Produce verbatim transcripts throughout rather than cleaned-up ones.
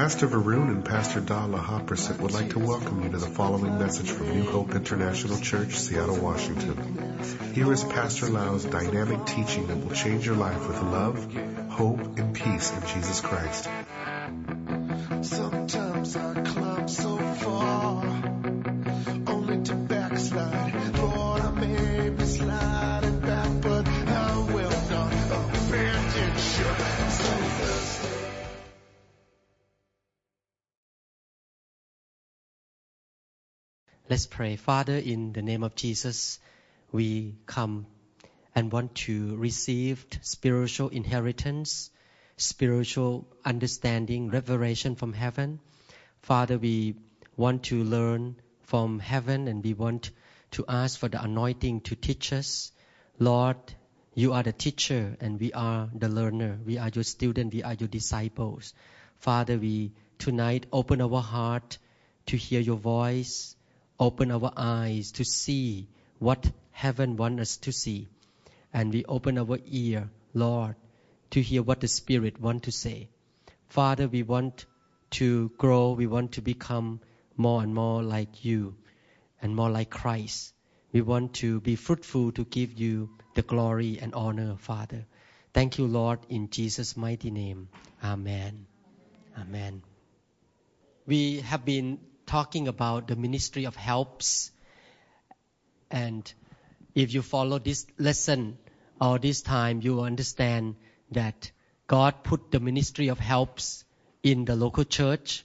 Pastor Varun and Pastor Dala Hopperset would like to welcome you to the following message from New Hope International Church, Seattle, Washington. Here is Pastor Lau's dynamic teaching that will change your life with love, hope, and peace in Jesus Christ. Sometimes I climb so far, only to backslide. Lord, I may be sliding back, but I will not abandon you. So thirsty. Let's pray. Father, in the name of Jesus, we come and want to receive spiritual inheritance, spiritual understanding, revelation from heaven. Father, we want to learn from heaven and we want to ask for the anointing to teach us. Lord, you are the teacher and we are the learner. We are your student. We are your disciples. Father, we tonight open our heart to hear your voice. Open our eyes to see what heaven wants us to see. And we open our ear, Lord, to hear what the Spirit wants to say. Father, we want to grow. We want to become more and more like you and more like Christ. We want to be fruitful to give you the glory and honor, Father. Thank you, Lord, in Jesus' mighty name. Amen. Amen. We have been talking about the ministry of helps. And if you follow this lesson or this time, you will understand that God put the ministry of helps in the local church.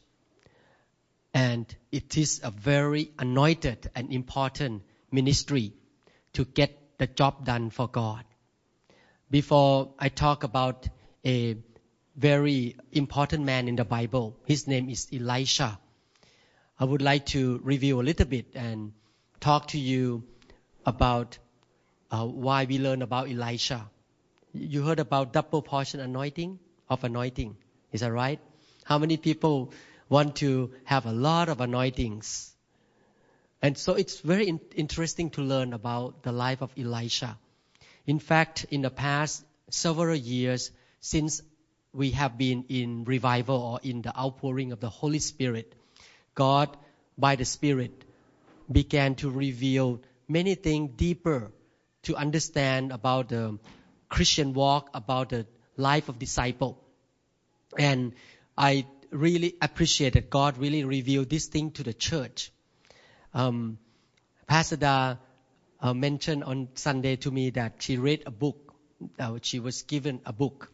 And it is a very anointed and important ministry to get the job done for God. Before I talk about a very important man in the Bible, his name is Elisha. I would like to review a little bit and talk to you about uh, why we learn about Elisha. You heard about double portion anointing of anointing. Is that right? How many people want to have a lot of anointings? And so it's very in- interesting to learn about the life of Elisha. In fact, in the past several years since we have been in revival or in the outpouring of the Holy Spirit, God, by the Spirit, began to reveal many things deeper to understand about the Christian walk, about the life of disciple. And I really appreciate that God really revealed this thing to the church. Um, Pastor Da uh, mentioned on Sunday to me that she read a book. Uh, she was given a book.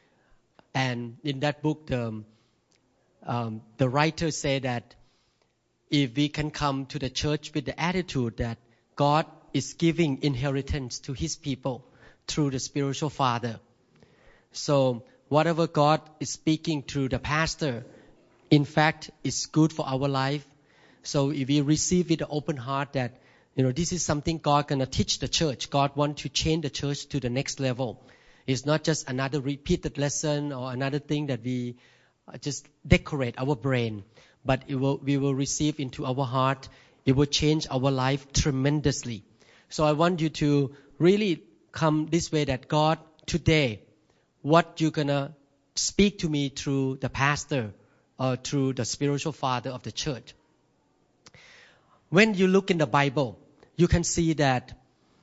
And in that book, the, um, the writer said that if we can come to the church with the attitude that God is giving inheritance to His people through the spiritual father. So whatever God is speaking through the pastor, in fact, is good for our life. So if we receive with an open heart that, you know, this is something God gonna teach the church. God wants to change the church to the next level. It's not just another repeated lesson or another thing that we just decorate our brain. But it will, we will receive into our heart. It will change our life tremendously. So I want you to really come this way that God, today, what you're going to speak to me through the pastor or through the spiritual father of the church. When you look in the Bible, you can see that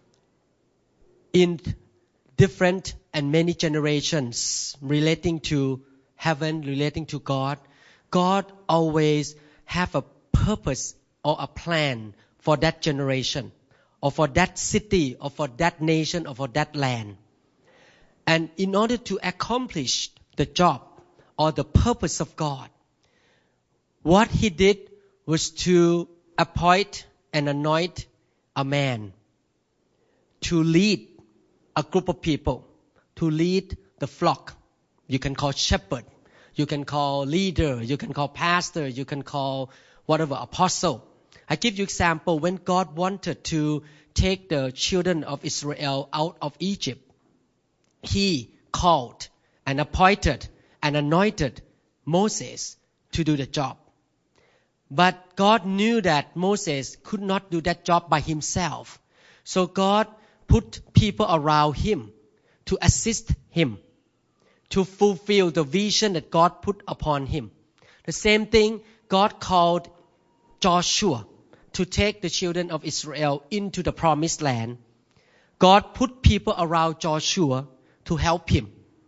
in different and many generations relating to heaven, relating to God, God always have a purpose or a plan for that generation or for that city or for that nation or for that land. And in order to accomplish the job or the purpose of God, what He did was to appoint and anoint a man to lead a group of people, to lead the flock. You can call shepherd. You can call leader, you can call pastor, you can call whatever, apostle. I give you example, when God wanted to take the children of Israel out of Egypt, He called and appointed and anointed Moses to do the job. But God knew that Moses could not do that job by himself. So God put people around him to assist him, to fulfill the vision that God put upon him. The same thing, God called Joshua to take the children of Israel into the promised land. God put people around Joshua to help him.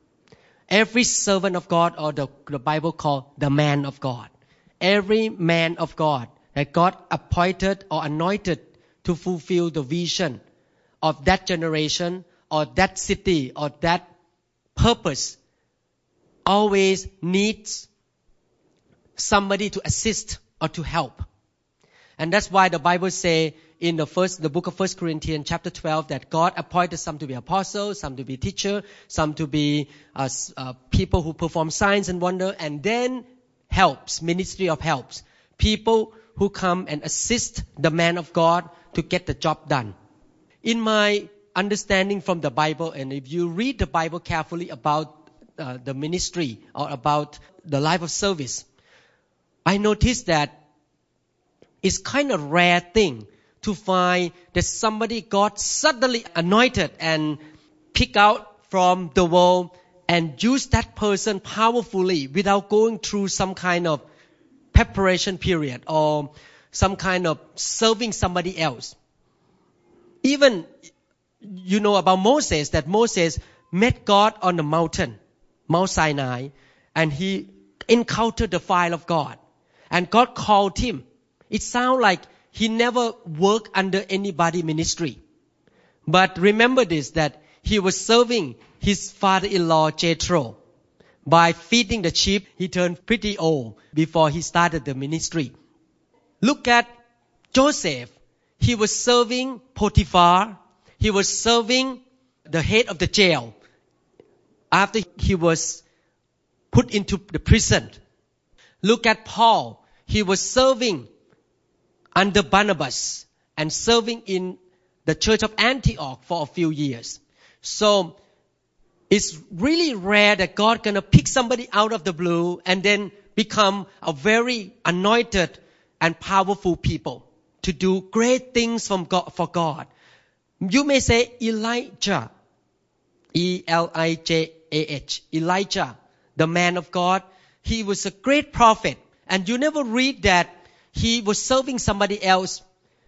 Every servant of God, or the, the Bible called the man of God. Every man of God that God appointed or anointed to fulfill the vision of that generation or that city or that purpose always needs somebody to assist or to help. And that's why the Bible says in the first, the book of First Corinthians chapter twelve that God appointed some to be apostles, some to be teachers, some to be uh, uh, people who perform signs and wonder, and then helps, ministry of helps, people who come and assist the man of God to get the job done. In my understanding from the Bible, and if you read the Bible carefully about uh, the ministry or about the life of service, I noticed that it's kind of rare thing to find that somebody God suddenly anointed and pick out from the world and use that person powerfully without going through some kind of preparation period or some kind of serving somebody else. Even, you know about Moses, that Moses met God on the mountain, Mount Sinai, and he encountered the fire of God. And God called him. It sounds like he never worked under anybody ministry. But remember this, that he was serving his father-in-law Jethro. By feeding the sheep, he turned pretty old before he started the ministry. Look at Joseph. He was serving Potiphar. He was serving the head of the jail after he was put into the prison. Look at Paul. He was serving under Barnabas and serving in the church of Antioch for a few years. So it's really rare that God gonna pick somebody out of the blue and then become a very anointed and powerful people to do great things from God, for God. You may say Elijah, E L I J A H, Elijah, the man of God. He was a great prophet, and you never read that he was serving somebody else.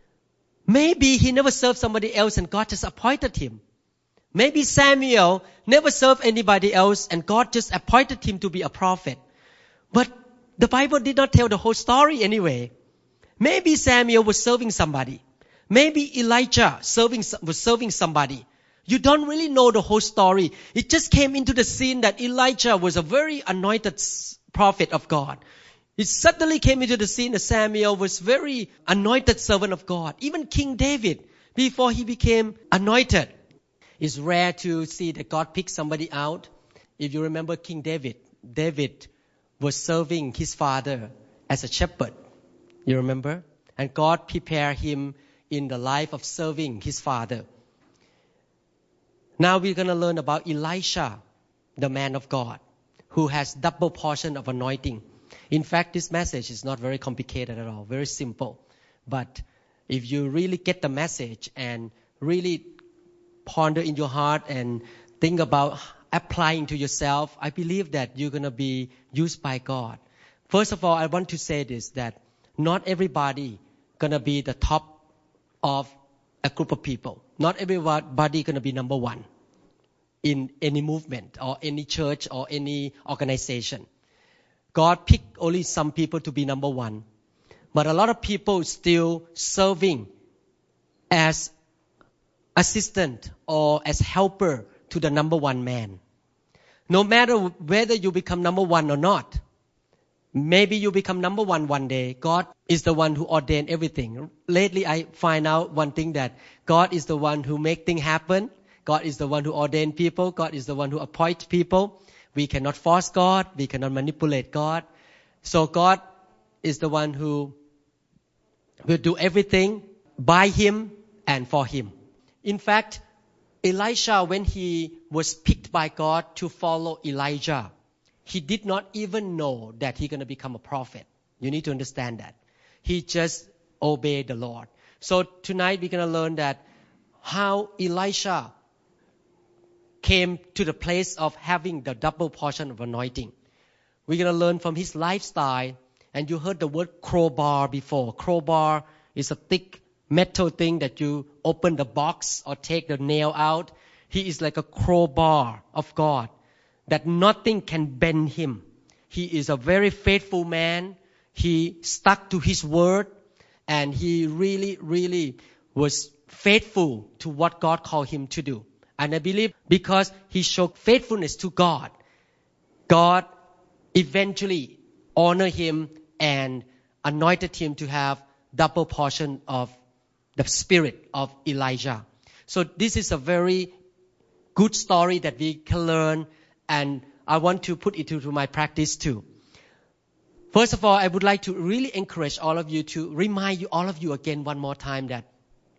Maybe he never served somebody else and God just appointed him. Maybe Samuel never served anybody else and God just appointed him to be a prophet. But the Bible did not tell the whole story anyway. Maybe Samuel was serving somebody. Maybe Elijah serving, was serving somebody. You don't really know the whole story. It just came into the scene that Elijah was a very anointed prophet of God. It suddenly came into the scene that Samuel was very anointed servant of God. Even King David, before he became anointed. It's rare to see that God picked somebody out. If you remember King David, David was serving his father as a shepherd. You remember? And God prepared him in the life of serving his father. Now we're going to learn about Elisha, the man of God, who has double portion of anointing. In fact, this message is not very complicated at all, very simple. But if you really get the message and really ponder in your heart and think about applying to yourself, I believe that you're going to be used by God. First of all, I want to say this, that not everybody going to be the top of a group of people. Not everybody going to be number one in any movement or any church or any organization. God picked only some people to be number one. But a lot of people still serving as assistant or as helper to the number one man. No matter whether you become number one or not, maybe you become number one one day. God is the one who ordained everything. Lately, I find out one thing, that God is the one who make things happen. God is the one who ordained people. God is the one who appoint people. We cannot force God. We cannot manipulate God. So God is the one who will do everything by Him and for Him. In fact, Elisha, when he was picked by God to follow Elijah, he did not even know that he's going to become a prophet. You need to understand that. He just obeyed the Lord. So tonight we're going to learn that how Elisha came to the place of having the double portion of anointing. We're going to learn from his lifestyle. And you heard the word crowbar before. Crowbar is a thick metal thing that you open the box or take the nail out. He is like a crowbar of God, that nothing can bend him. He is a very faithful man. He stuck to his word, and he really, really was faithful to what God called him to do. And I believe because he showed faithfulness to God, God eventually honored him and anointed him to have double portion of the spirit of Elijah. So this is a very good story that we can learn, and I want to put it into my practice too. First of all, I would like to really encourage all of you to remind you, all of you again one more time, that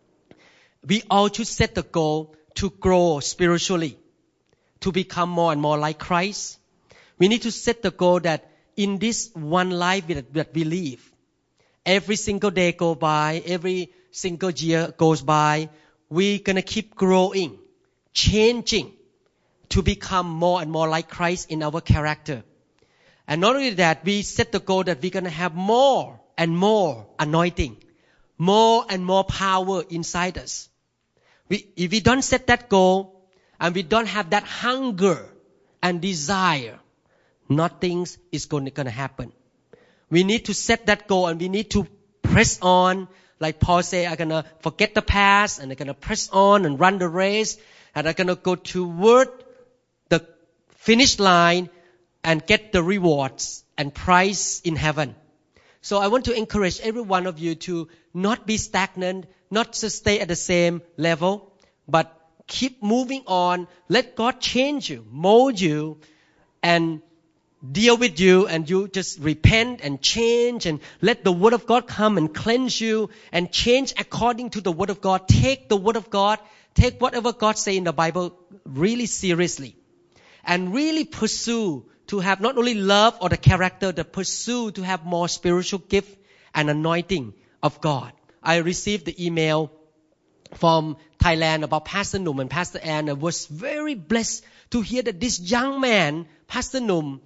we all should set the goal to grow spiritually, to become more and more like Christ. We need to set the goal that in this one life that, that we live, every single day go by, every single year goes by, we're going to keep growing, changing to become more and more like Christ in our character. And not only that, we set the goal that we're going to have more and more anointing, more and more power inside us. We, if we don't set that goal and we don't have that hunger and desire, nothing is going to happen. We need to set that goal and we need to press on. Like Paul said, I'm going to forget the past and I'm going to press on and run the race. And I'm going to go toward the finish line and get the rewards and prize in heaven. So I want to encourage every one of you to not be stagnant, not to stay at the same level, but keep moving on. Let God change you, mold you, and deal with you, and you just repent and change and let the Word of God come and cleanse you and change according to the Word of God. Take the Word of God, take whatever God says in the Bible really seriously, and really pursue to have not only love or the character, but pursue to have more spiritual gift and anointing of God. I received the email from Thailand about Pastor Num and Pastor Ann. I was very blessed to hear that this young man, Pastor Num,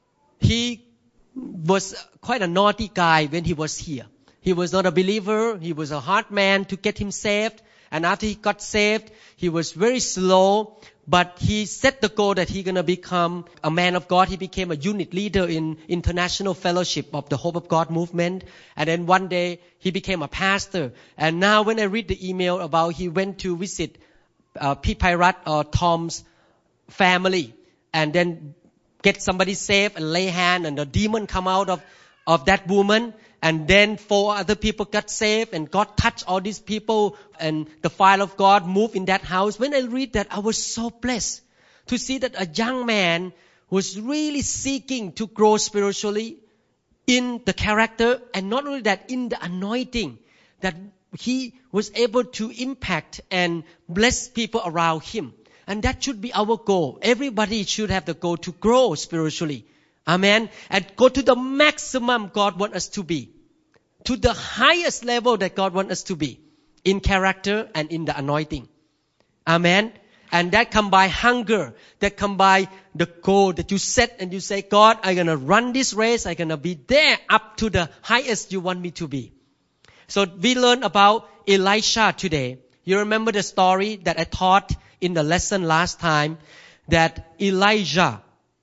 he was quite a naughty guy when he was here. He was not a believer. He was a hard man to get him saved. And after he got saved, he was very slow. But he set the goal that he's going to become a man of God. He became a unit leader in International Fellowship of the Hope of God movement. And then one day he became a pastor. And now when I read the email about he went to visit uh, Pipirat or Tom's family and then get somebody saved and lay hand and the demon come out of, of that woman. And then four other people got saved and God touched all these people and the fire of God moved in that house. When I read that, I was so blessed to see that a young man was really seeking to grow spiritually in the character, and not only that, in the anointing, that he was able to impact and bless people around him. And that should be our goal. Everybody should have the goal to grow spiritually. Amen. And go to the maximum God wants us to be. To the highest level that God wants us to be. In character and in the anointing. Amen. And that come by hunger. That come by the goal that you set and you say, God, I'm going to run this race. I'm going to be there up to the highest you want me to be. So we learned about Elisha today. You remember the story that I taught in the lesson last time, that Elijah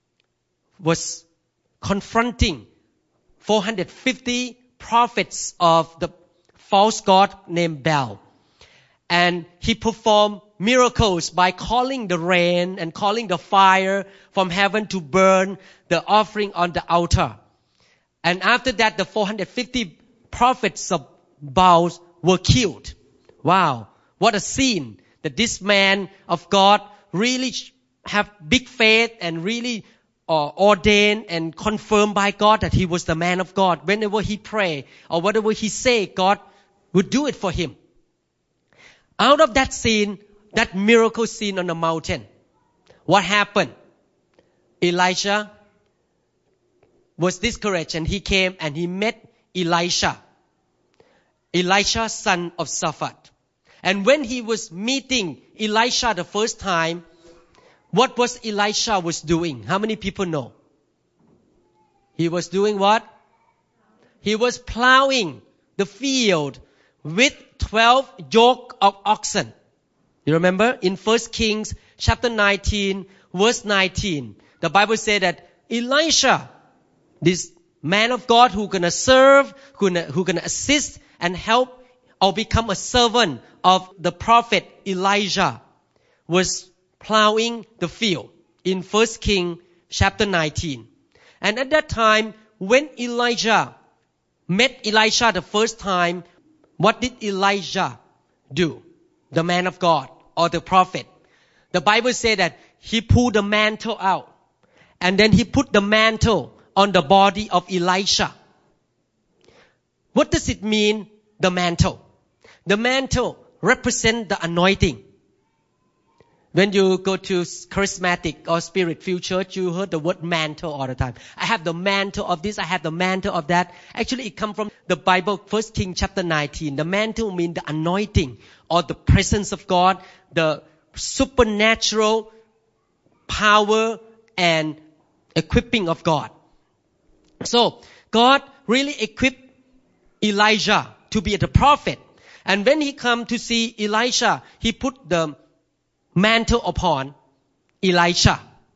was confronting four hundred fifty prophets of the false god named Baal. And he performed miracles by calling the rain and calling the fire from heaven to burn the offering on the altar. And after that, the four hundred fifty prophets of Baal were killed. Wow, what a scene that this man of God really have big faith and really uh, ordained and confirmed by God that he was the man of God. Whenever he pray or whatever he say, God would do it for him. Out of that scene, that miracle scene on the mountain, what happened? Elijah was discouraged and he came and he met Elisha, Elisha, son of Shaphat. And when he was meeting Elisha the first time, what was Elisha was doing? How many people know? He was doing what? He was plowing the field with twelve yoke of oxen. You remember in First Kings chapter nineteen, verse nineteen, the Bible said that Elisha, this man of God who gonna serve, who gonna, who gonna assist and help or become a servant of the prophet Elijah, was plowing the field in First Kings chapter nineteen. And at that time, when Elijah met Elisha the first time, what did Elijah do? The man of God or the prophet. The Bible said that he pulled the mantle out and then he put the mantle on the body of Elisha. What does it mean, the mantle? The mantle represents the anointing. When you go to charismatic or spirit-filled church, you heard the word mantle all the time. I have the mantle of this, I have the mantle of that. Actually, it comes from the Bible, First Kings chapter nineteen. The mantle means the anointing or the presence of God, the supernatural power and equipping of God. So, God really equipped Elijah to be the prophet. And when he come to see Elisha, he put the mantle upon Elisha.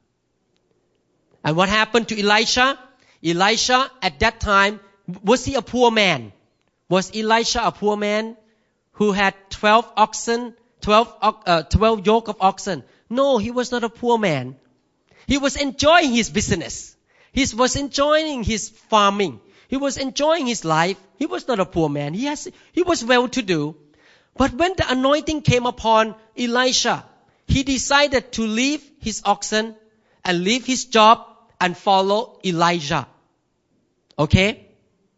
And what happened to Elisha? Elisha at that time, was he a poor man? Was Elisha a poor man who had twelve oxen, twelve, uh, twelve yoke of oxen? No, he was not a poor man. He was enjoying his business. He was enjoying his farming. He was enjoying his life. He was not a poor man. He has, he was well-to-do. But when the anointing came upon Elisha, he decided to leave his oxen and leave his job and follow Elijah. Okay?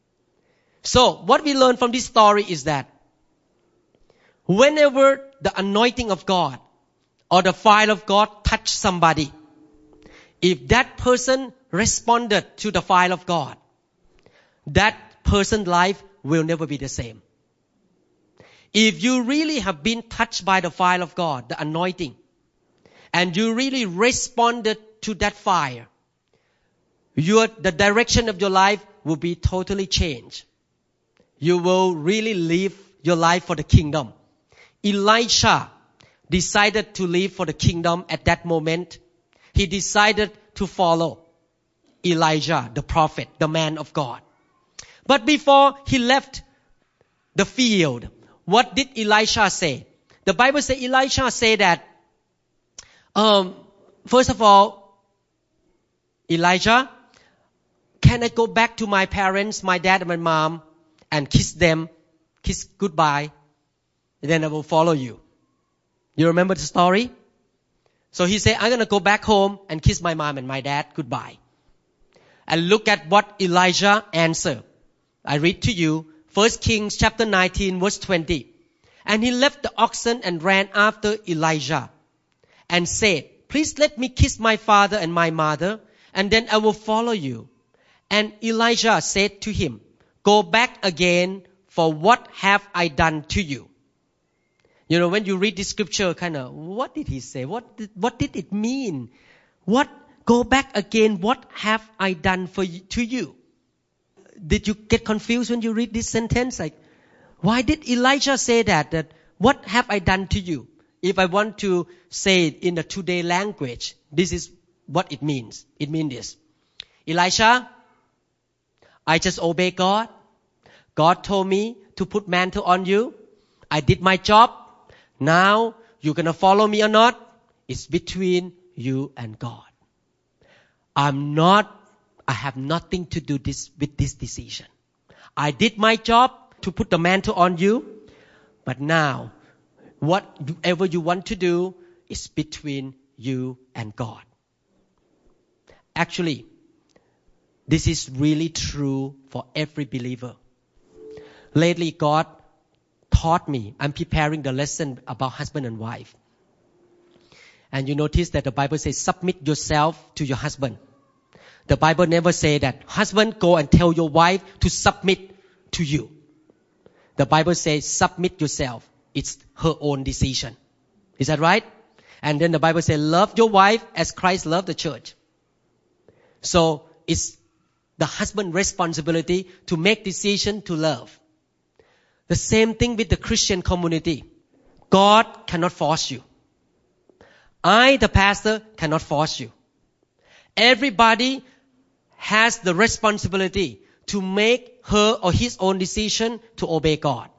So, what we learn from this story is that whenever the anointing of God or the fire of God touch somebody, if that person responded to the fire of God, that person's life will never be the same. If you really have been touched by the fire of God, the anointing, and you really responded to that fire, your, the direction of your life will be totally changed. You will really live your life for the kingdom. Elisha decided to live for the kingdom at that moment. He decided to follow Elijah, the prophet, the man of God. But before he left the field, what did Elisha say? The Bible says Elisha said that, um, first of all, Elijah, can I go back to my parents, my dad and my mom, and kiss them, kiss goodbye, then I will follow you. You remember the story? So he said, I'm going to go back home and kiss my mom and my dad goodbye. And look at what Elijah answered. I read to you, First Kings chapter nineteen, verse twenty. And he left the oxen and ran after Elijah and said, please let me kiss my father and my mother, and then I will follow you. And Elijah said to him, go back again, for what have I done to you? You know, when you read this scripture, kind of, what did he say? What did, what did it mean? What, go back again, what have I done for you, to you? Did you get confused when you read this sentence? Like, why did Elijah say that? That, what have I done to you? If I want to say it in the today language, this is what it means. It means this. Elisha, I just obey God. God told me to put mantle on you. I did my job. Now, you're going to follow me or not? It's between you and God. I'm not, I have nothing to do this with this decision. I did my job to put the mantle on you. But now, whatever you want to do is between you and God. Actually, this is really true for every believer. Lately, God taught me, I'm preparing the lesson about husband and wife. And you notice that the Bible says, submit yourself to your husband. The Bible never says that, husband, go and tell your wife to submit to you. The Bible says, submit yourself. It's her own decision. Is that right? And then the Bible says, love your wife as Christ loved the church. So, it's the husband's responsibility to make decision to love. The same thing with the Christian community. God cannot force you. I, the pastor, cannot force you. Everybody has the responsibility to make her or his own decision to obey God.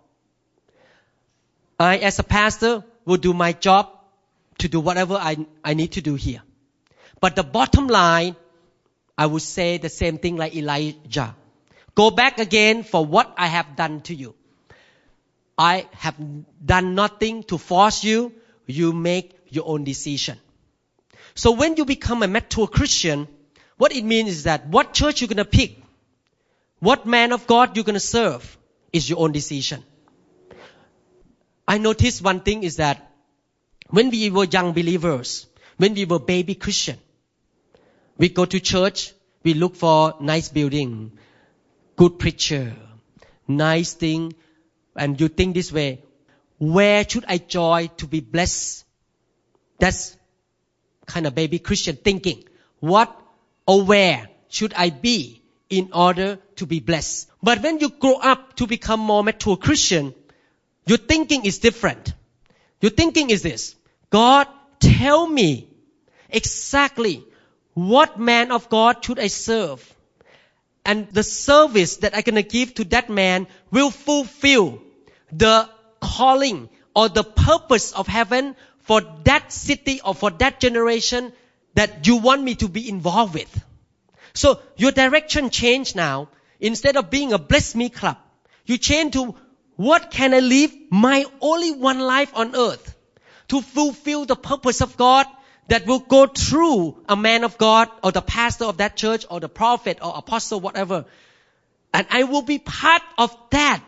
I, as a pastor, will do my job to do whatever I, I need to do here. But the bottom line, I would say the same thing like Elijah. Go back again for what I have done to you. I have done nothing to force you. You make your own decision. So when you become a mature Christian, what it means is that what church you're going to pick, what man of God you're going to serve is your own decision. I noticed one thing is that when we were young believers, when we were baby Christian, we go to church, we look for nice building, good preacher, nice thing, and you think this way, where should I join to be blessed? That's kind of baby Christian thinking. What or where should I be in order to be blessed? But when you grow up to become more mature Christian, your thinking is different. Your thinking is this: God, tell me exactly what man of God should I serve, and the service that I'm gonna give to that man will fulfill the calling or the purpose of heaven for that city or for that generation that you want me to be involved with. So your direction changed now. Instead of being a bless me club, you change to what can I live my only one life on earth to fulfill the purpose of God that will go through a man of God or the pastor of that church or the prophet or apostle, whatever. And I will be part of that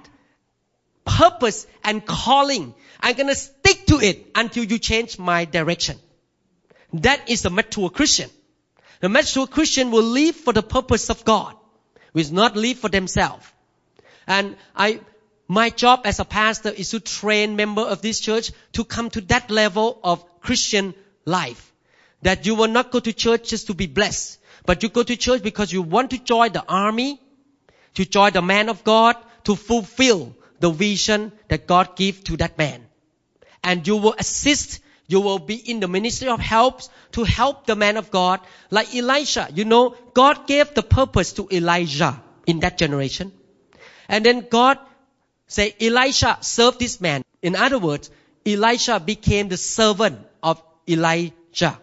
purpose and calling. I'm going to stick to it until you change my direction. That is a mature Christian. The mature Christian will live for the purpose of God, will not live for themselves. And I, my job as a pastor is to train members of this church to come to that level of Christian life. That you will not go to church just to be blessed, but you go to church because you want to join the army, to join the man of God, to fulfill the vision that God gave to that man. And you will assist, you will be in the ministry of help to help the man of God. Like Elisha, you know, God gave the purpose to Elijah in that generation. And then God said, Elisha, serve this man. In other words, Elisha became the servant of Elijah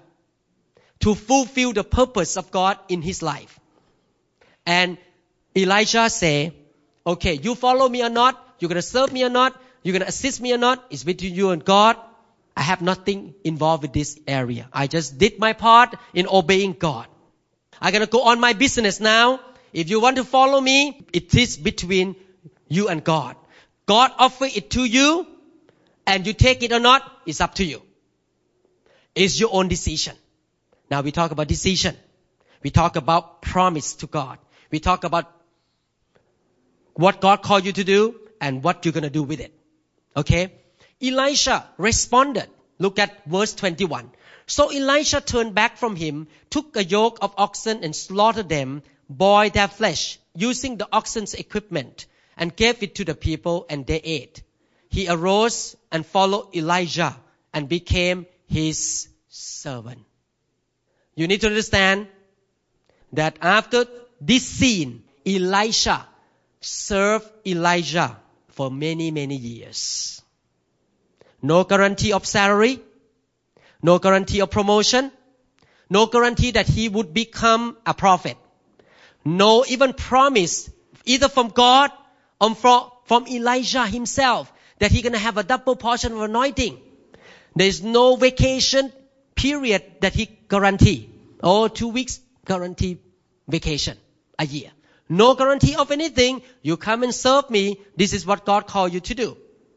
to fulfill the purpose of God in his life. And Elijah said, okay, you follow me or not, you're going to serve me or not, you're going to assist me or not, it's between you and God. I have nothing involved with this area. I just did my part in obeying God. I'm going to go on my business now. If you want to follow me, it is between you and God. God offer it to you, and you take it or not, it's up to you. It's your own decision. Now we talk about decision. We talk about promise to God. We talk about what God called you to do and what you're going to do with it. Okay? Elisha responded. Look at verse twenty-one. So Elisha turned back from him, took a yoke of oxen and slaughtered them, boiled their flesh, using the oxen's equipment, and gave it to the people, and they ate. He arose and followed Elijah and became his servant. You need to understand that after this scene, Elisha served Elijah for many, many years. No guarantee of salary, no guarantee of promotion, no guarantee that he would become a prophet. No even promise either from God or from, from Elijah himself that he's going to have a double portion of anointing. There is no vacation period that he guarantee. Oh, two weeks guarantee vacation a year. No guarantee of anything. You come and serve me. This is what God called you to do.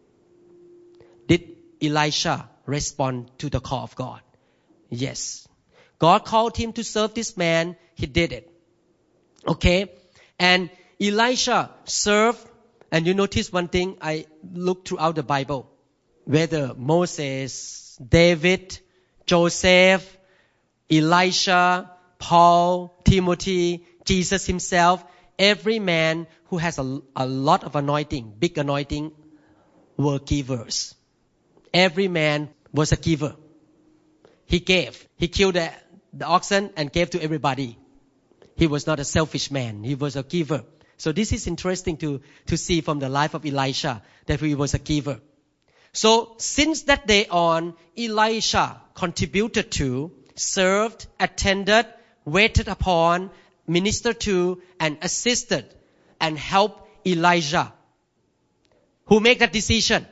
Did Elisha respond to the call of God? Yes. God called him to serve this man. He did it. Okay. And Elisha served. And you notice one thing. I looked throughout the Bible. Whether Moses, David, Joseph, Elisha, Paul, Timothy, Jesus himself, every man who has a, a lot of anointing, big anointing, were givers. Every man was a giver. He gave. He killed the, the oxen and gave to everybody. He was not a selfish man. He was a giver. So this is interesting to, to see from the life of Elisha, that he was a giver. So since that day on, Elisha contributed to, served, attended, waited upon, ministered to, and assisted and helped Elijah. Who made that decision?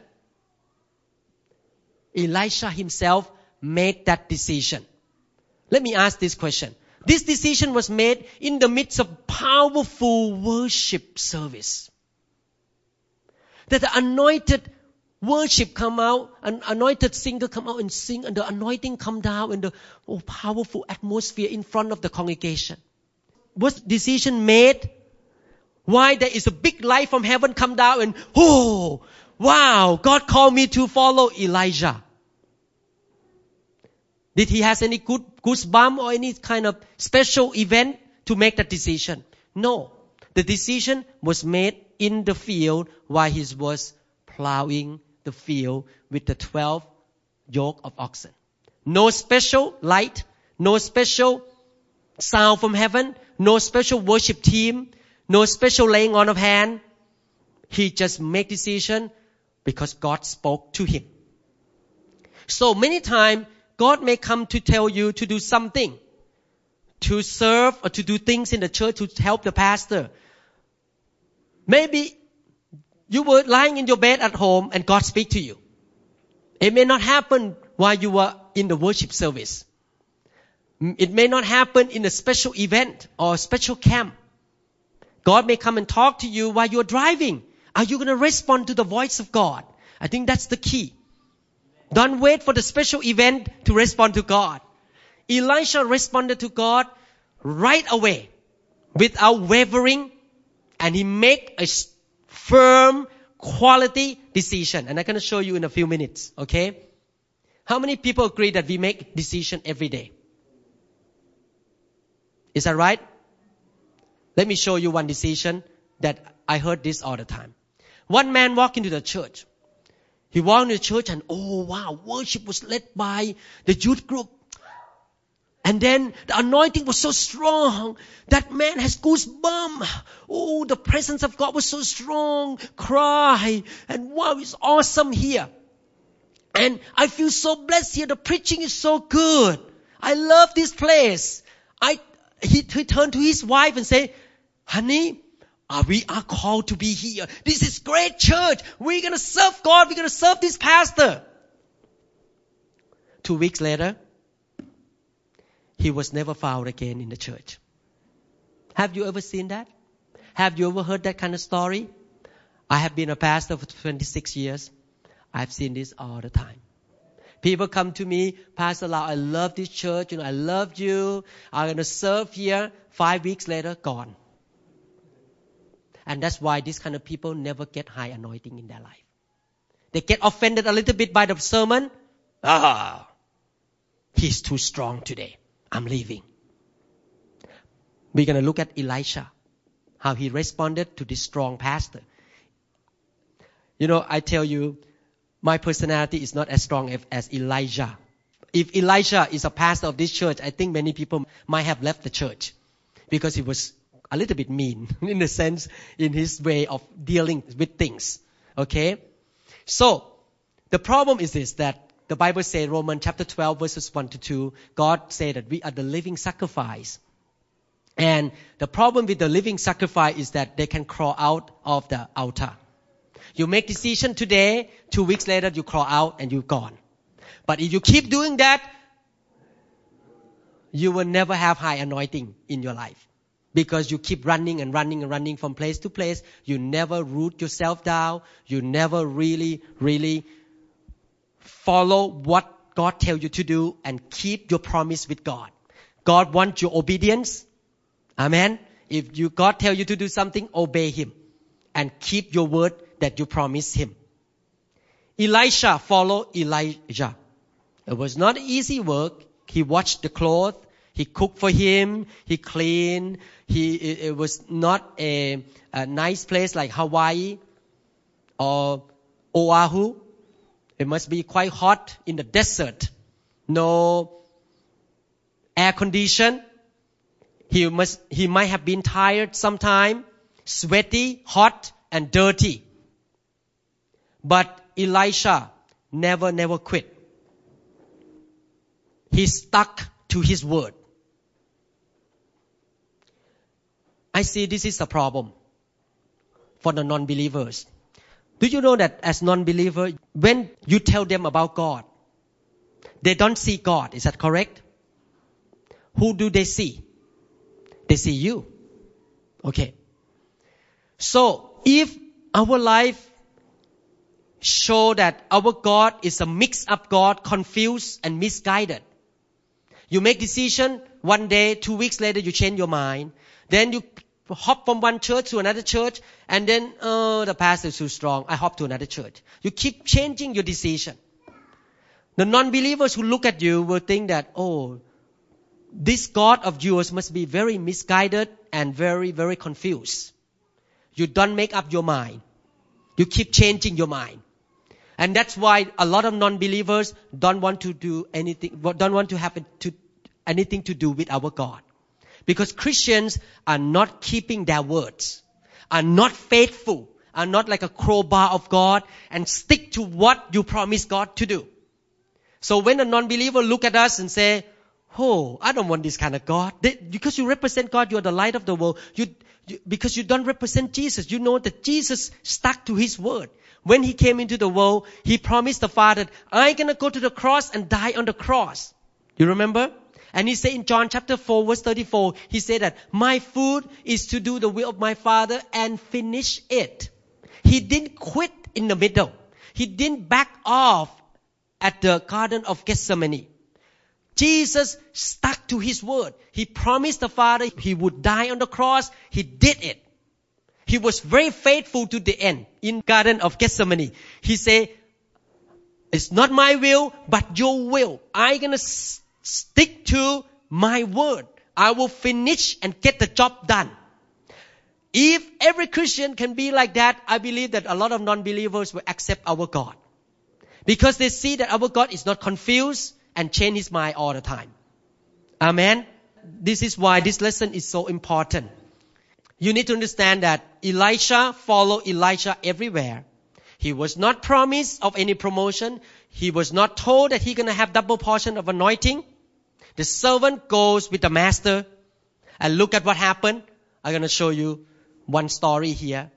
Elisha himself made that decision. Let me ask this question. This decision was made in the midst of powerful worship service. That the anointed worship come out, an anointed singer come out and sing, and the anointing come down, and the oh, powerful atmosphere in front of the congregation. Was decision made? Why there is a big light from heaven come down and oh, wow, God called me to follow Elijah. Did he have any good goosebump or any kind of special event to make that decision? No. The decision was made in the field while he was plowing the field with the twelve yoke of oxen. No special light, no special sound from heaven, no special worship team, no special laying on of hand. He just made decision because God spoke to him. So many times, God may come to tell you to do something, to serve or to do things in the church to help the pastor. Maybe you were lying in your bed at home and God speak to you. It may not happen while you were in the worship service. It may not happen in a special event or a special camp. God may come and talk to you while you're driving. Are you going to respond to the voice of God? I think that's the key. Don't wait for the special event to respond to God. Elisha responded to God right away without wavering, and he made a firm, quality decision. And I'm going to show you in a few minutes, okay? How many people agree that we make decision every day? Is that right? Let me show you one decision that I heard this all the time. One man walked into the church. He walked into the church and, oh wow, worship was led by the youth group. And then the anointing was so strong. That man has goosebumps. Oh, the presence of God was so strong. Cry. And wow, it's awesome here. And I feel so blessed here. The preaching is so good. I love this place. I, he, he turned to his wife and said, honey, Uh, we are called to be here. This is great church. We're going to serve God. We're going to serve this pastor. Two weeks later, he was never found again in the church. Have you ever seen that? Have you ever heard that kind of story? I have been a pastor for twenty-six years. I've seen this all the time. People come to me, Pastor Lau, I love this church. You know, I love you. I'm going to serve here. Five weeks later, gone. And that's why this kind of people never get high anointing in their life. They get offended a little bit by the sermon. Ah, he's too strong today. I'm leaving. We're going to look at Elisha, how he responded to this strong pastor. You know, I tell you, my personality is not as strong as Elijah. If Elijah is a pastor of this church, I think many people might have left the church because he was a little bit mean in a sense in his way of dealing with things. Okay? So, the problem is this, that the Bible says, Romans chapter twelve verses one to two, God said that we are the living sacrifice. And the problem with the living sacrifice is that they can crawl out of the altar. You make decision today, two weeks later you crawl out and you're gone. But if you keep doing that, you will never have high anointing in your life. Because you keep running and running and running from place to place. You never root yourself down. You never really, really follow what God tells you to do and keep your promise with God. God wants your obedience. Amen. If you God tells you to do something, obey Him. And keep your word that you promised Him. Elisha followed Elijah. It was not easy work. He washed the clothes. He cooked for him. He cleaned. He, it, it was not a, a nice place like Hawaii or Oahu. It must be quite hot in the desert. No air condition. He must, he might have been tired sometime, sweaty, hot, and dirty. But Elisha never, never quit. He stuck to his word. I see this is a problem for the non-believers. Do you know that as non-believer, when you tell them about God, they don't see God. Is that correct? Who do they see? They see you. Okay. So, if our life show that our God is a mixed up God, confused and misguided, you make decision one day, two weeks later you change your mind, then you hop from one church to another church, and then, oh, the pastor is too strong, I hop to another church. You keep changing your decision. The non-believers who look at you will think that, oh, this God of yours must be very misguided and very, very confused. You don't make up your mind. You keep changing your mind. And that's why a lot of non-believers don't want to do anything, don't want to have to, anything to do with our God. Because Christians are not keeping their words, are not faithful, are not like a crowbar of God and stick to what you promised God to do. So when a non-believer look at us and say, oh, I don't want this kind of God. They, because you represent God, you are the light of the world. You, you, because you don't represent Jesus, you know that Jesus stuck to His word. When He came into the world, He promised the Father, I'm going to go to the cross and die on the cross. You remember? And He said in John chapter four, verse thirty-four, He said that my food is to do the will of my Father and finish it. He didn't quit in the middle. He didn't back off at the Garden of Gethsemane. Jesus stuck to His word. He promised the Father He would die on the cross. He did it. He was very faithful to the end in Garden of Gethsemane. He said, it's not my will, but your will. I'm going to s- stick to my word. I will finish and get the job done. If every Christian can be like that, I believe that a lot of non-believers will accept our God. Because they see that our God is not confused and change His mind all the time. Amen. This is why this lesson is so important. You need to understand that Elisha followed Elijah everywhere. He was not promised of any promotion. He was not told that he's going to have double portion of anointing. The servant goes with the master. And look at what happened. I'm going to show you one story here.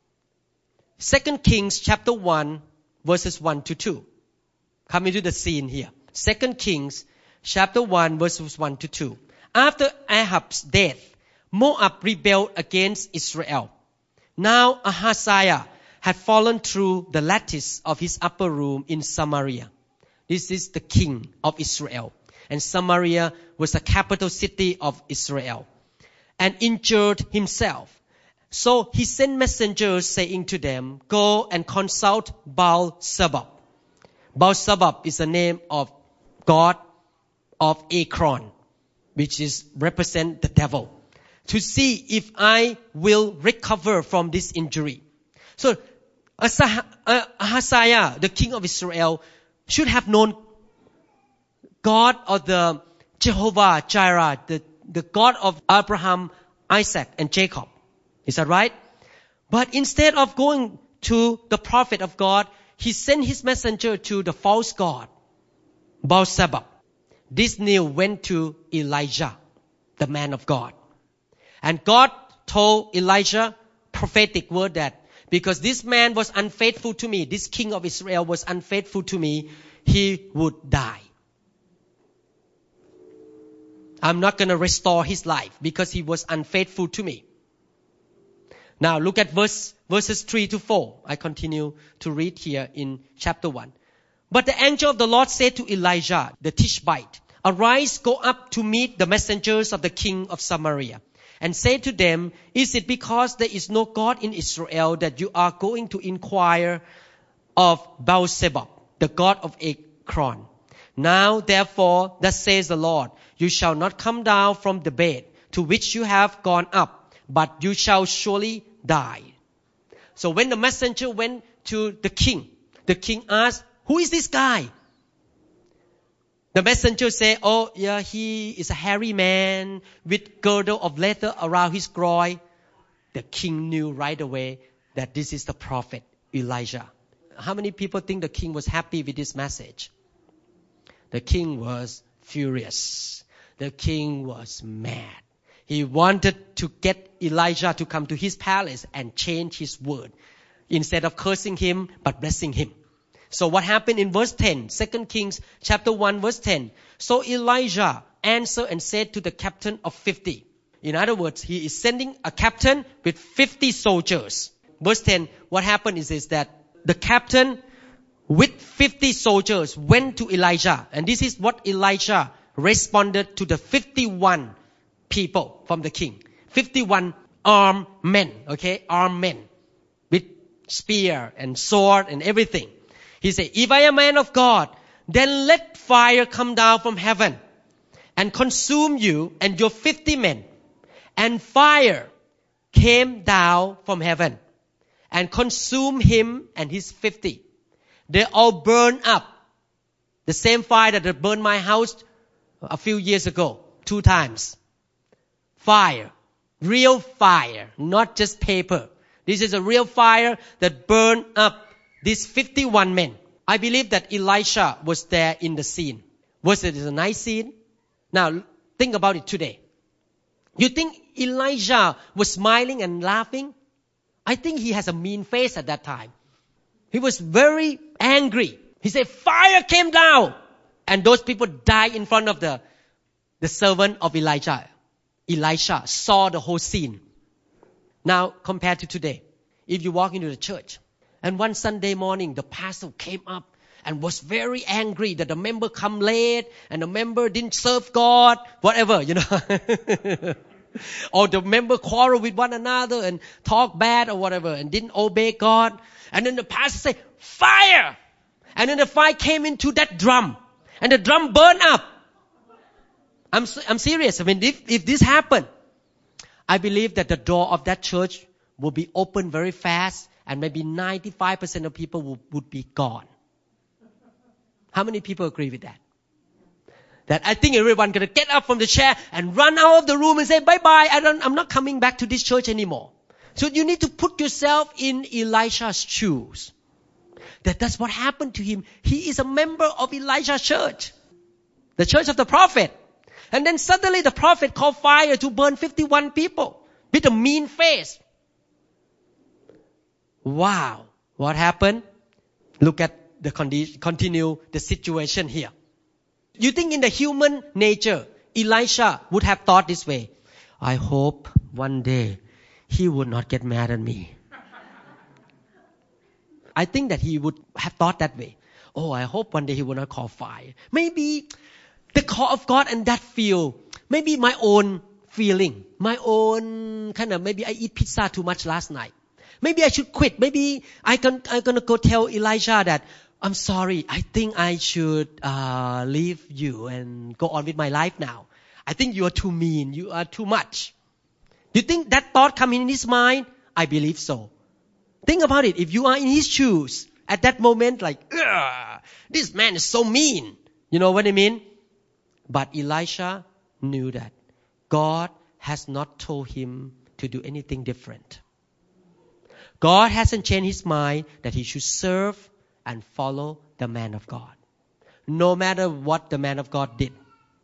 Second Kings chapter one, verses one to two. Come into the scene here. Second Kings chapter one, verses one to two. After Ahab's death, Moab rebelled against Israel. Now Ahaziah had fallen through the lattice of his upper room in Samaria. This is the king of Israel. And Samaria was the capital city of Israel. And injured himself. So he sent messengers saying to them, go and consult Baal-zebub. Baal-zebub is the name of God of Ekron, which is represent the devil, to see if I will recover from this injury. So Ahaziah, the king of Israel, should have known God of the Jehovah Jireh, the, the God of Abraham, Isaac, and Jacob. Is that right? But instead of going to the prophet of God, he sent his messenger to the false god, Baal-zebub. This news went to Elijah, the man of God. And God told Elijah prophetic word that because this man was unfaithful to me, this king of Israel was unfaithful to me, he would die. I'm not going to restore his life because he was unfaithful to me. Now look at verse, verses three to four. I continue to read here in chapter one. But the angel of the Lord said to Elijah, the Tishbite, arise, go up to meet the messengers of the king of Samaria, and say to them, is it because there is no God in Israel that you are going to inquire of Baal-zebub, the god of Ekron? Now therefore, thus says the Lord, you shall not come down from the bed to which you have gone up, but you shall surely die. So when the messenger went to the king, the king asked, who is this guy? The messenger said, oh yeah, he is a hairy man with girdle of leather around his groin. The king knew right away that this is the prophet Elijah. How many people think the king was happy with this message? The king was furious. The king was mad. He wanted to get Elijah to come to his palace and change his word. Instead of cursing him, but blessing him. So what happened in verse ten? Second Kings chapter one verse ten. So Elijah answered and said to the captain of fifty. In other words, he is sending a captain with fifty soldiers. Verse ten, what happened is, is that the captain with fifty soldiers went to Elijah. And this is what Elijah responded to the fifty-one people from the king. fifty-one armed men, okay, armed men with spear and sword and everything. He said, if I am a man of God, then let fire come down from heaven and consume you and your fifty men. And fire came down from heaven and consumed him and his fifty. They all burned up. The same fire that burned my house a few years ago, two times. Fire. Real fire, not just paper. This is a real fire that burned up these fifty-one men. I believe that Elisha was there in the scene. Was it a nice scene? Now, think about it today. You think Elijah was smiling and laughing? I think he has a mean face at that time. He was very angry. He said, fire came down. And those people died in front of the, the servant of Elijah. Elisha saw the whole scene. Now, compared to today, if you walk into the church, and one Sunday morning, the pastor came up and was very angry that the member come late and the member didn't serve God, whatever, you know. Or the member quarrel with one another and talk bad or whatever and didn't obey God. And then the pastor said, fire! And then the fire came into that drum. And the drum burned up. I'm, I'm serious. I mean, if, if this happened, I believe that the door of that church will be opened very fast. And maybe ninety-five percent of people would, would be gone. How many people agree with that? That I think everyone gonna get up from the chair and run out of the room and say, bye bye, I don't, I'm not coming back to this church anymore. So you need to put yourself in Elisha's shoes. That that's what happened to him. He is a member of Elijah's church. The church of the prophet. And then suddenly the prophet called fire to burn fifty-one people with a mean face. Wow. What happened? Look at the condition, continue the situation here. You think in the human nature, Elisha would have thought this way. I hope one day he would not get mad at me. I think that he would have thought that way. Oh, I hope one day he will not call fire. Maybe the call of God and that feel, maybe my own feeling, my own kind of, maybe I eat pizza too much last night. Maybe I should quit. Maybe I can, I'm going to go tell Elijah that, I'm sorry, I think I should uh, leave you and go on with my life now. I think you are too mean. You are too much. Do you think that thought come in his mind? I believe so. Think about it. If you are in his shoes, at that moment, like, this man is so mean. You know what I mean? But Elisha knew that God has not told him to do anything different. God hasn't changed his mind that he should serve and follow the man of God. No matter what the man of God did.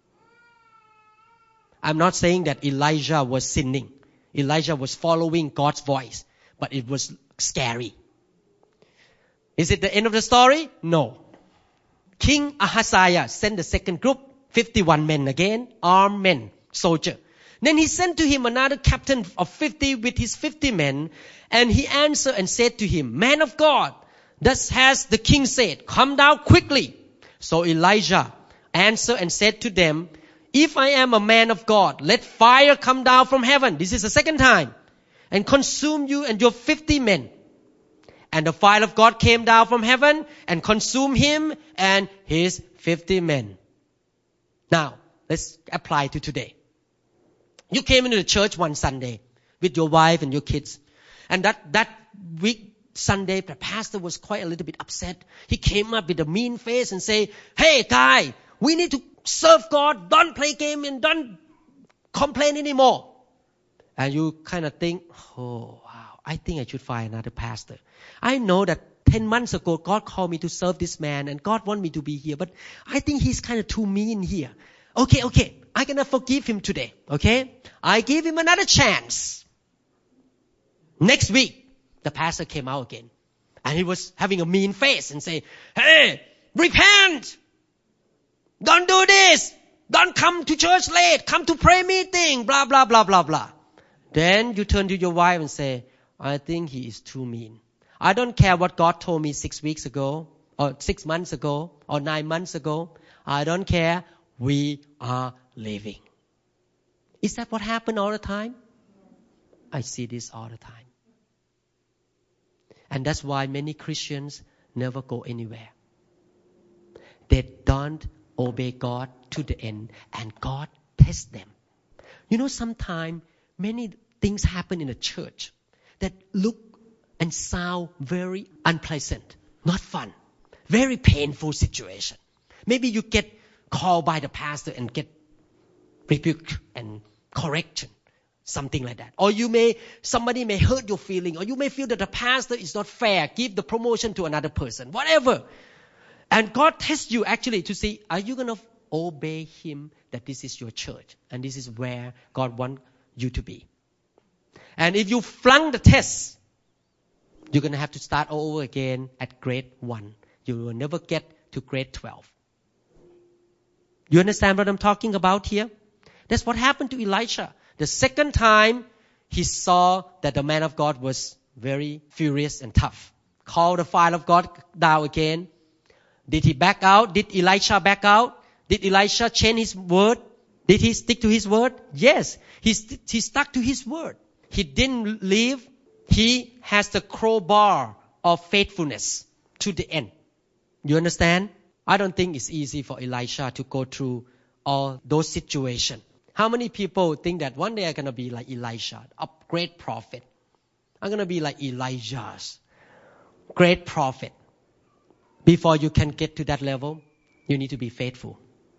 I'm not saying that Elijah was sinning. Elijah was following God's voice. But it was scary. Is it the end of the story? No. King Ahaziah sent the second group, fifty-one men again, armed men, soldier. Then he sent to him another captain of fifty with his fifty men. And he answered and said to him, Man of God, thus has the king said, come down quickly. So Elijah answered and said to them, If I am a man of God, let fire come down from heaven. This is the second time. And consume you and your fifty men. And the fire of God came down from heaven and consumed him and his fifty men. Now, let's apply to today. You came into the church one Sunday with your wife and your kids. And that, that week, Sunday, the pastor was quite a little bit upset. He came up with a mean face and say, hey, guy, we need to serve God. Don't play game and don't complain anymore. And you kind of think, oh, wow, I think I should find another pastor. I know that ten months ago, God called me to serve this man and God want me to be here. But I think he's kind of too mean here. Okay, okay, I'm going to forgive him today. Okay? I give him another chance. Next week, the pastor came out again. And he was having a mean face and say, hey, repent! Don't do this! Don't come to church late! Come to prayer meeting! Blah, blah, blah, blah, blah. Then you turn to your wife and say, I think he is too mean. I don't care what God told me six weeks ago, or six months ago, or nine months ago. I don't care. We are living. Is that what happened all the time? I see this all the time. And that's why many Christians never go anywhere. They don't obey God to the end, and God tests them. You know, sometimes many things happen in a church that look and sound very unpleasant, not fun, very painful situation. Maybe you get called by the pastor and get rebuked and correction. Something like that. Or you may, somebody may hurt your feeling, or you may feel that the pastor is not fair, give the promotion to another person, whatever. And God tests you actually to see, are you going to obey him that this is your church and this is where God wants you to be. And if you flunk the test, you're going to have to start all over again at grade one. You will never get to grade twelve. You understand what I'm talking about here? That's what happened to Elisha. The second time, he saw that the man of God was very furious and tough. Called the fire of God down again. Did he back out? Did Elisha back out? Did Elisha change his word? Did he stick to his word? Yes, he, st- he stuck to his word. He didn't leave. He has the crowbar of faithfulness to the end. You understand? I don't think it's easy for Elisha to go through all those situations. How many people think that one day I'm going to be like Elisha, a great prophet? I'm going to be like Elijah's great prophet. Before you can get to that level, you need to be faithful.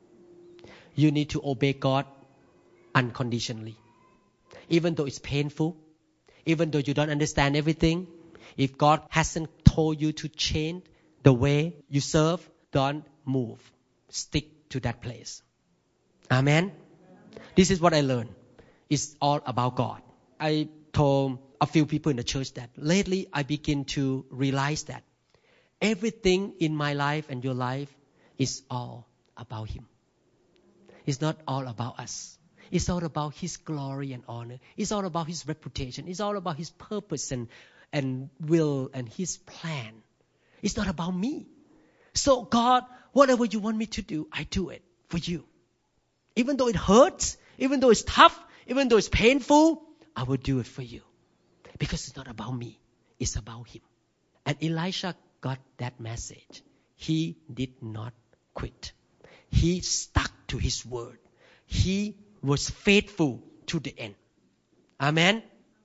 You need to obey God unconditionally. Even though it's painful, even though you don't understand everything, if God hasn't told you to change the way you serve, don't move. Stick to that place. Amen? This is what I learned. It's all about God. I told a few people in the church that lately I begin to realize that everything in my life and your life is all about Him. It's not all about us. It's all about His glory and honor. It's all about His reputation. It's all about His purpose and, and will and His plan. It's not about me. So God, whatever you want me to do, I do it for you. Even though it hurts, even though it's tough, even though it's painful, I will do it for you. Because it's not about me. It's about Him. And Elisha got that message. He did not quit. He stuck to his word. He was faithful to the end. Amen?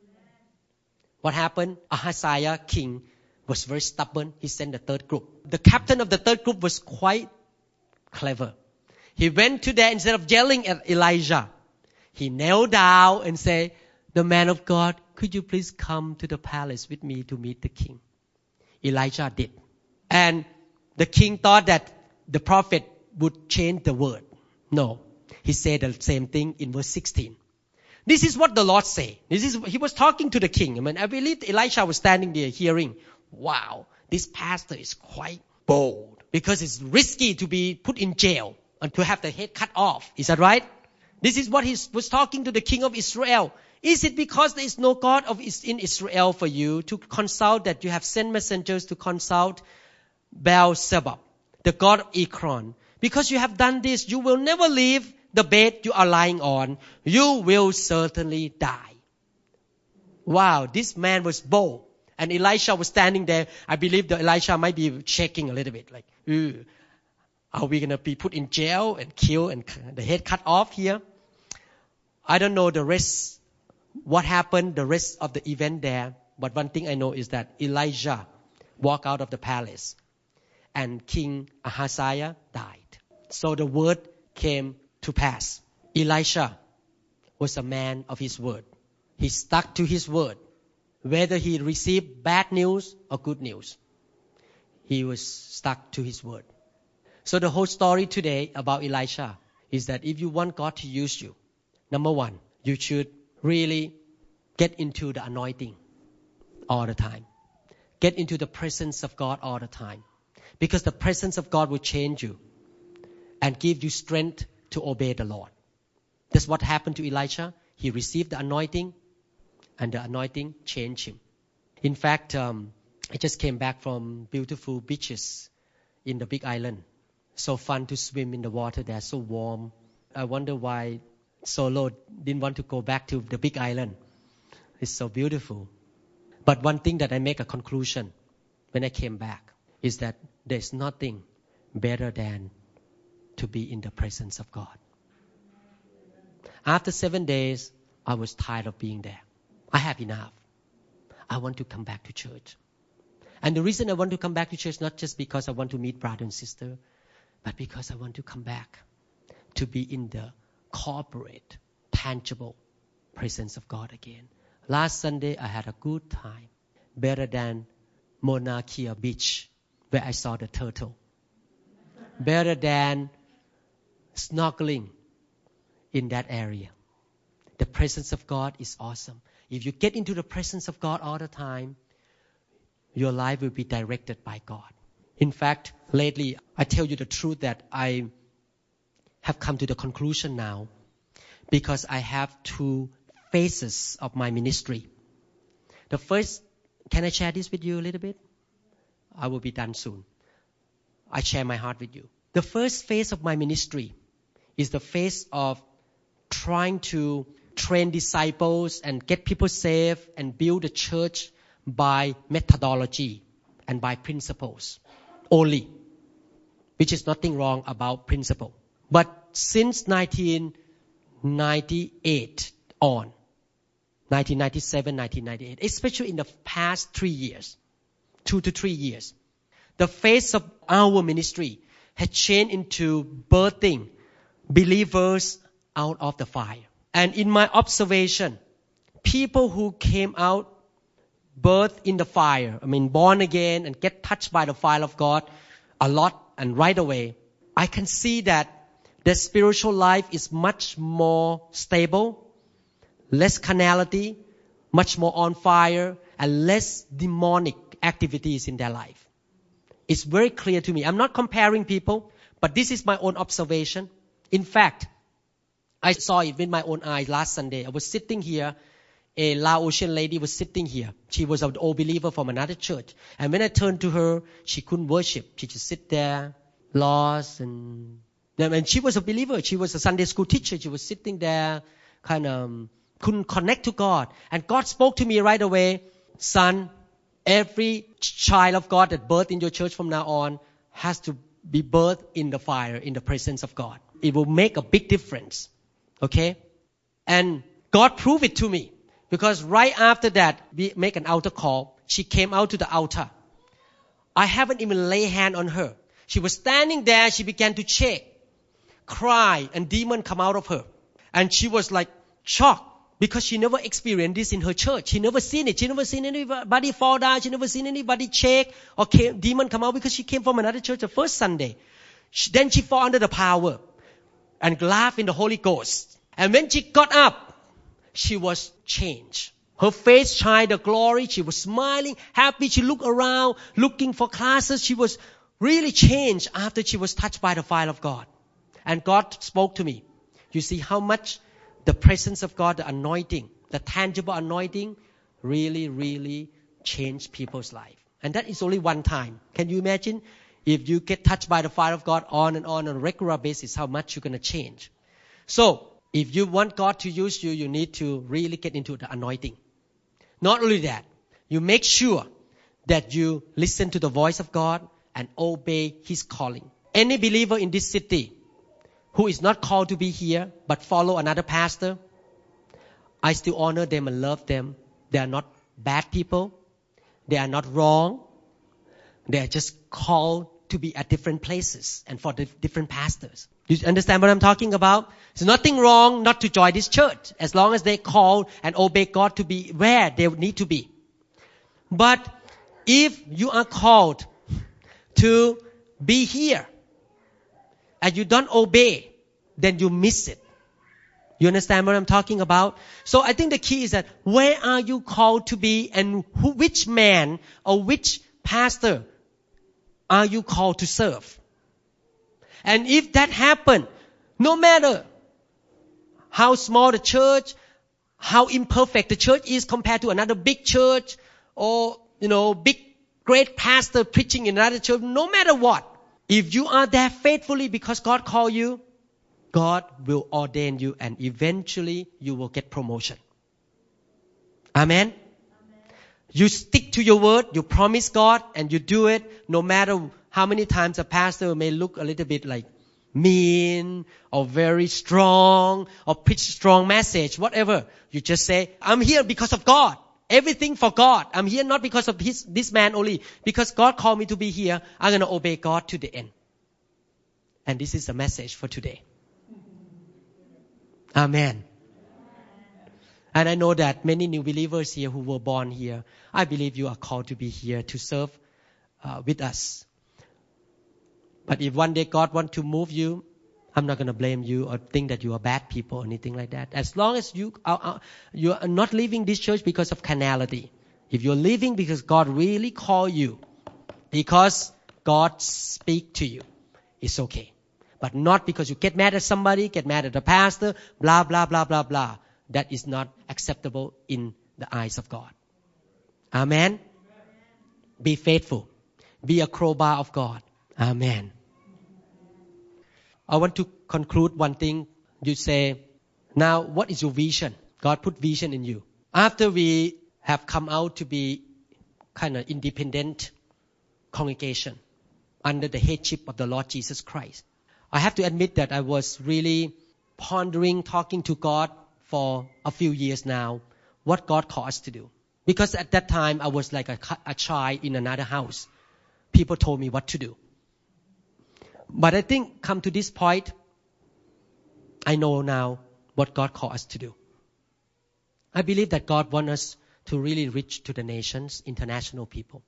What happened? Ahaziah, king, was very stubborn. He sent the third group. The captain of the third group was quite clever. He went to there, instead of yelling at Elijah, he knelt down and said, the man of God, could you please come to the palace with me to meet the king? Elijah did. And the king thought that the prophet would change the word. No. He said the same thing in verse sixteen. This is what the Lord said. This is, he was talking to the king. I mean, I believe Elisha was standing there hearing, wow, this pastor is quite bold because it's risky to be put in jail and to have the head cut off. Is that right? This is what he was talking to the king of Israel. Is it because there is no God of in Israel for you to consult that you have sent messengers to consult Baal-zebub, the god of Ekron? Because you have done this, you will never leave the bed you are lying on. You will certainly die. Wow, this man was bold. And Elisha was standing there. I believe that Elisha might be shaking a little bit. Like, Ew, Are we going to be put in jail and killed and the head cut off here? I don't know the rest, what happened, the rest of the event there. But one thing I know is that Elijah walked out of the palace and King Ahaziah died. So the word came to pass. Elisha was a man of his word. He stuck to his word. Whether he received bad news or good news, he was stuck to his word. So the whole story today about Elisha is that if you want God to use you, number one, you should really get into the anointing all the time. Get into the presence of God all the time. Because the presence of God will change you and give you strength to obey the Lord. That's what happened to Elisha. He received the anointing and the anointing changed him. In fact, um, I just came back from beautiful beaches in the Big Island. So fun to swim in the water there, so warm. I wonder why Solo didn't want to go back to the Big Island. It's so beautiful. But one thing that I make a conclusion when I came back is that there's nothing better than to be in the presence of God. After seven days, I was tired of being there. I have enough. I want to come back to church. And the reason I want to come back to church, not just because I want to meet brother and sister, but because I want to come back to be in the corporate, tangible presence of God again. Last Sunday, I had a good time. Better than Mauna Kea Beach, where I saw the turtle. Better than snorkeling in that area. The presence of God is awesome. If you get into the presence of God all the time, your life will be directed by God. In fact, lately, I tell you the truth that I have come to the conclusion now because I have two phases of my ministry. The first, can I share this with you a little bit? I will be done soon. I share my heart with you. The first phase of my ministry is the phase of trying to train disciples and get people saved and build a church by methodology and by principles only, which is nothing wrong about principle. But since nineteen ninety-eight on, nineteen ninety-seven, nineteen ninety-eight, especially in the past three years, two to three years, the face of our ministry has changed into birthing believers out of the fire. And in my observation, people who came out birthed in the fire, I mean born again and get touched by the fire of God a lot and right away, I can see that their spiritual life is much more stable, less carnality, much more on fire, and less demonic activities in their life. It's very clear to me. I'm not comparing people, but this is my own observation. In fact, I saw it with my own eyes last Sunday. I was sitting here. A Laotian lady was sitting here. She was an old believer from another church. And when I turned to her, she couldn't worship. She just sit there, lost. And, and she was a believer. She was a Sunday school teacher. She was sitting there, kind of um, couldn't connect to God. And God spoke to me right away, son, every child of God that birthed in your church from now on has to be birthed in the fire, in the presence of God. It will make a big difference. Okay? And God proved it to me. Because right after that, we make an altar call. She came out to the altar. I haven't even laid hand on her. She was standing there. She began to shake, cry, and demon come out of her. And she was like shocked because she never experienced this in her church. She never seen it. She never seen anybody fall down. She never seen anybody shake or came, demon come out because she came from another church the first Sunday. She, then she fell under the power and laughed in the Holy Ghost. And when she got up, she was changed. Her face shined the glory. She was smiling, happy. She looked around, looking for classes. She was really changed after she was touched by the fire of God. And God spoke to me. You see how much the presence of God, the anointing, the tangible anointing, really, really changed people's life. And that is only one time. Can you imagine if you get touched by the fire of God on and on on a regular basis, how much you're going to change? So, if you want God to use you, you need to really get into the anointing. Not only that, you make sure that you listen to the voice of God and obey His calling. any believer in this city who is not called to be here but follow another pastor, I still honor them and love them. They are not bad people. They are not wrong. They are just called to be at different places and for the different pastors. You understand what I'm talking about? There's nothing wrong not to join this church as long as they call and obey God to be where they need to be. But if you are called to be here and you don't obey, then you miss it. You understand what I'm talking about? So I think the key is that where are you called to be and who, which man or which pastor are you called to serve? And if that happens, no matter how small the church, how imperfect the church is compared to another big church or, you know, big, great pastor preaching in another church, no matter what, if you are there faithfully because God called you, God will ordain you and eventually you will get promotion. Amen? Amen. You stick to your word, you promise God and you do it no matter how many times a pastor may look a little bit like mean or very strong or preach strong message, whatever. You just say, I'm here because of God. Everything for God. I'm here not because of his, this man only. Because God called me to be here, I'm going to obey God to the end. And this is the message for today. Amen. And I know that many new believers here who were born here, I believe you are called to be here to serve uh, with us. But if one day God wants to move you, I'm not going to blame you or think that you are bad people or anything like that. As long as you are, are, you are not leaving this church because of carnality. If you're leaving because God really called you, because God speak to you, it's okay. But not because you get mad at somebody, get mad at the pastor, blah, blah, blah, blah, blah. That is not acceptable in the eyes of God. Amen? Be faithful. Be a crowbar of God. Amen. I want to conclude one thing. You say, now what is your vision? God put vision in you. After we have come out to be kind of independent congregation under the headship of the Lord Jesus Christ, I have to admit that I was really pondering, talking to God for a few years now, what God called us to do. Because at that time, I was like a, a child in another house. People told me what to do. But I think come to this point, I know now what God called us to do. I believe that God wants us to really reach to the nations, international people.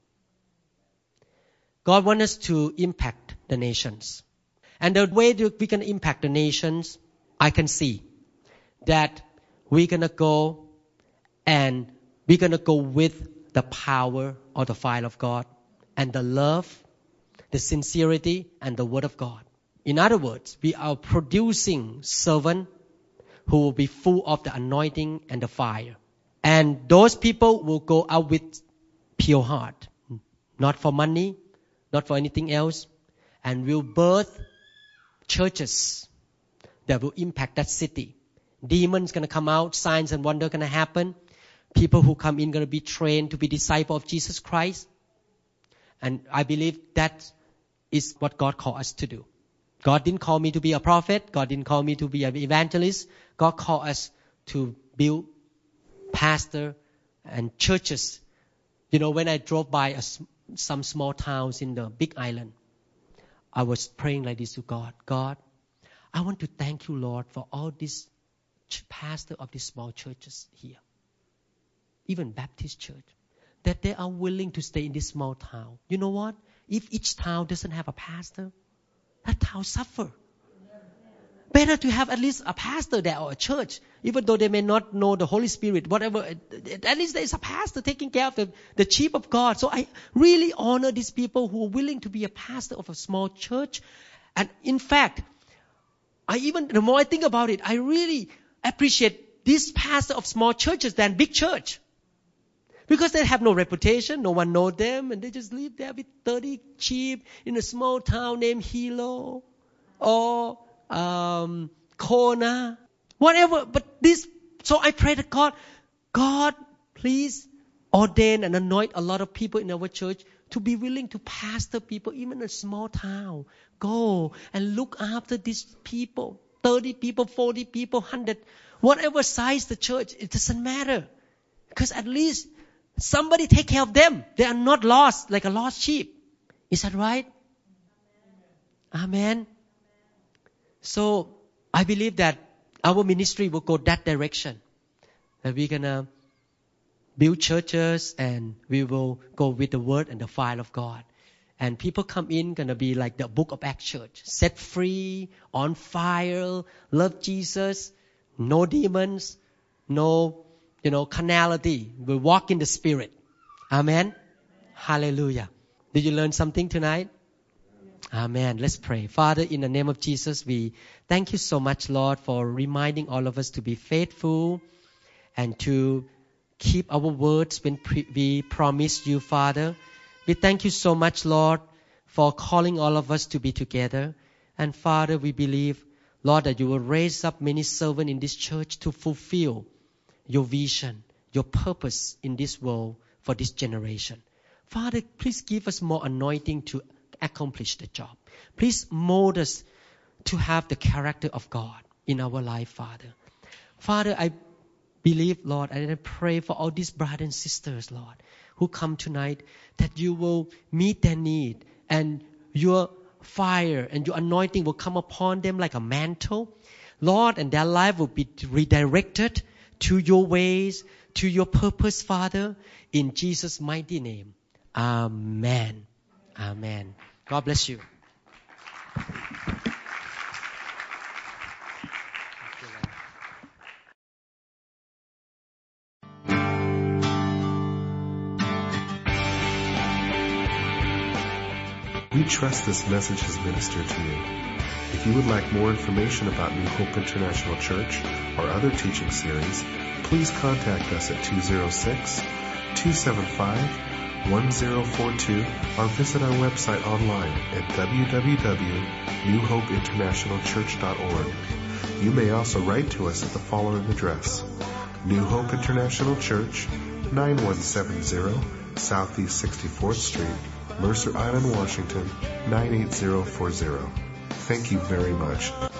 God wants us to impact the nations. And the way that we can impact the nations, I can see that we're going to go and we're going to go with the power or the fire of God and the love, the sincerity, and the word of God. In other words, we are producing servants who will be full of the anointing and the fire. And those people will go out with pure heart, not for money, not for anything else, and will birth churches that will impact that city. Demons going to come out, signs and wonder going to happen. People who come in going to be trained to be disciples of Jesus Christ. And I believe that is what God called us to do. God didn't call me to be a prophet. God didn't call me to be an evangelist. God called us to build pastor and churches. You know, when I drove by a, some small towns in the Big Island, I was praying like this to God. God, I want to thank you, Lord, for all these pastors of these small churches here, even Baptist church, that they are willing to stay in this small town. You know what? If each town doesn't have a pastor, that town suffer. Better to have at least a pastor there or a church, even though they may not know the Holy Spirit, whatever. At least there is a pastor taking care of the, the sheep of God. So I really honor these people who are willing to be a pastor of a small church. And in fact, I even, the more I think about it, I really appreciate this pastor of small churches than big church. Because they have no reputation, no one knows them, and they just live there with thirty sheep in a small town named Hilo or um, Kona, whatever. But this, so I pray to God, God, please ordain and anoint a lot of people in our church to be willing to pastor people, even in a small town. Go and look after these people, thirty people, forty people, one hundred, whatever size the church, it doesn't matter. Because at least somebody take care of them. They are not lost like a lost sheep. Is that right? Amen. So I believe that our ministry will go that direction. That we're going to build churches and we will go with the word and the fire of God. And people come in, going to be like the Book of Acts church. Set free, on fire, love Jesus, no demons, no, you know, carnality. We walk in the Spirit. Amen. Hallelujah. Did you learn something tonight? Amen. Let's pray. Father, in the name of Jesus, we thank you so much, Lord, for reminding all of us to be faithful and to keep our words when pre- we promise you, Father. We thank you so much, Lord, for calling all of us to be together. And Father, we believe, Lord, that you will raise up many servants in this church to fulfill your vision, your purpose in this world for this generation. Father, please give us more anointing to accomplish the job. Please mold us to have the character of God in our life, Father. Father, I believe, Lord, and I pray for all these brothers and sisters, Lord, who come tonight, that you will meet their need and your fire and your anointing will come upon them like a mantle, Lord, and their life will be redirected to your ways, to your purpose, Father, in Jesus' mighty name. Amen. Amen. God bless you. We trust this message has ministered to you. If you would like more information about New Hope International Church or other teaching series, please contact us at two oh six, two seven five, one oh four two or visit our website online at w w w dot new hope international church dot org. You may also write to us at the following address: New Hope International Church, nine one seven zero Southeast sixty-fourth Street, Mercer Island, Washington, nine eight zero four zero. Thank you very much.